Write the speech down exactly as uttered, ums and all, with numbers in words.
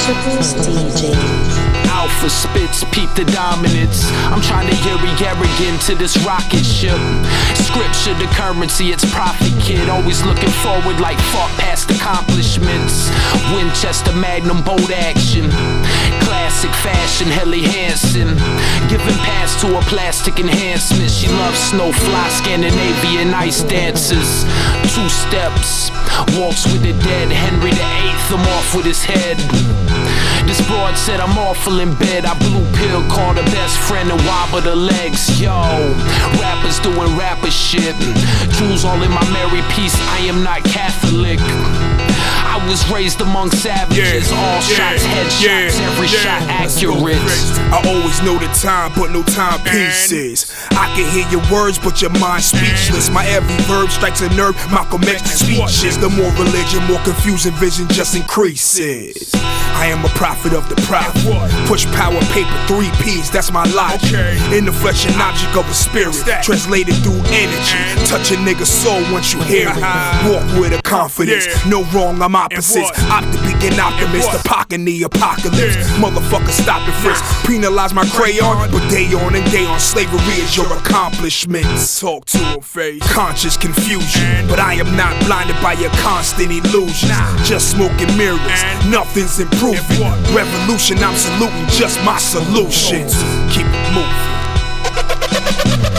Untouchables D J. Alpha spits, peep the dominance. I'm trying to Yuri Garrigan to this rocket ship. Scripture the currency, it's profit, kid. Always looking forward like fuck past accomplishments. Winchester Magnum bolt action. Classic fashion, Helly Hansen. Giving pass to a plastic enhancement. She loves snowfly, Scandinavian ice dancers. Two steps, walks with the dead. Henry the Eighth, I'm off with his head. This broad said I'm awful in bed. I blue pill, called her best friend and wobbled her legs. Yo, rappers doing rapper shit. Jewels all in my Mary piece, I am not Catholic. I was raised among savages. Yeah, all yeah, shots, headshots, yeah, every yeah. shot accurate. I always know the time, but no timepieces. I can hear your words, but your mind speechless. My every verb strikes a nerve, Malcolm X speeches. The more religion, more confusing vision just increases. I am a prophet of the prophet. Push power, paper, three P's, that's my logic. In the flesh and object of a spirit, translated through energy. Touch a nigga's soul once you hear it. Walk with a confidence, no wrong, I'm opposites. Optimist and optimist, the pocket the apocalypse. Motherfucker, stop and frisk. Penalize my crayon, but day on and day on, slavery is your accomplishments. Talk to a face, conscious confusion, but I am not blinded by your constant illusions. Just smoking mirrors, nothing's improving. Revolution, I'm saluting just my solutions. Keep it moving.